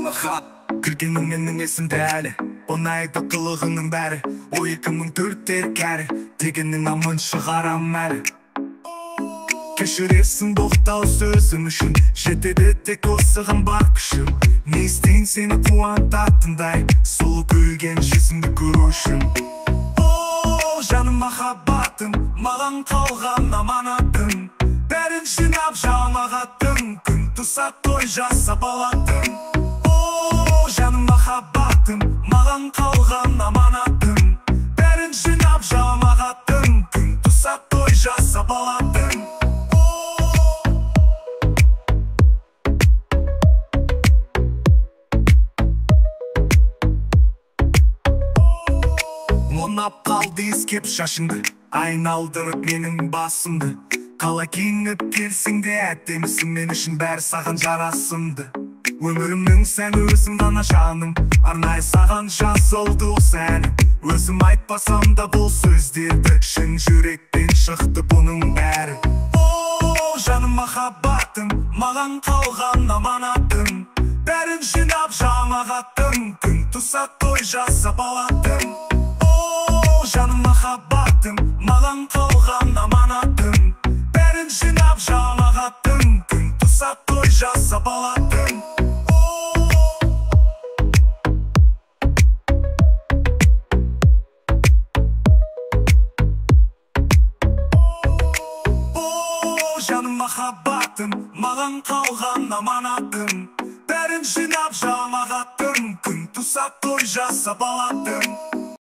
жаныма хат кіргенің менің есімде әлі ұнайды қылығының бәрі о 2004-тер кәрі дегенің амын шығарам әлі кешіресің боқтау сөзім үшін жетеді тек осыған бар күшім не істейін сені қуантатындай сұлу күлген жүзіңді көру үшін о жаным махаббатым маған қалған аманатым бәрін жинап жамағаттың күн туса той жасап алатын о жаным махаббатым маған қалған аманатым бәрін жинап жамағаттың күн туса той жасап алатын ұнап қалды иіскеп шашыңды айналдырып менің басымды қалай киініп келсең де әдемісің мен үшін бәрі саған жарасымды өмірімнің сән өзің ғана жаным арнайы саған жазылды осы әнім өзім айтпасам да бұл сөздерді шын жүректен шықты бұның бәрі о жаным махаббатым маған қалған аманатым бәрін жинап жамағаттың күн туса той жасап алатын жаным махаббатым маған қалған аманатым бәрін жинап жамағаттың күн туса той жасап алатын о жаным махаббатым маған қалған аманатым бәрін жинап жамағаттың күн туса той жасап алатын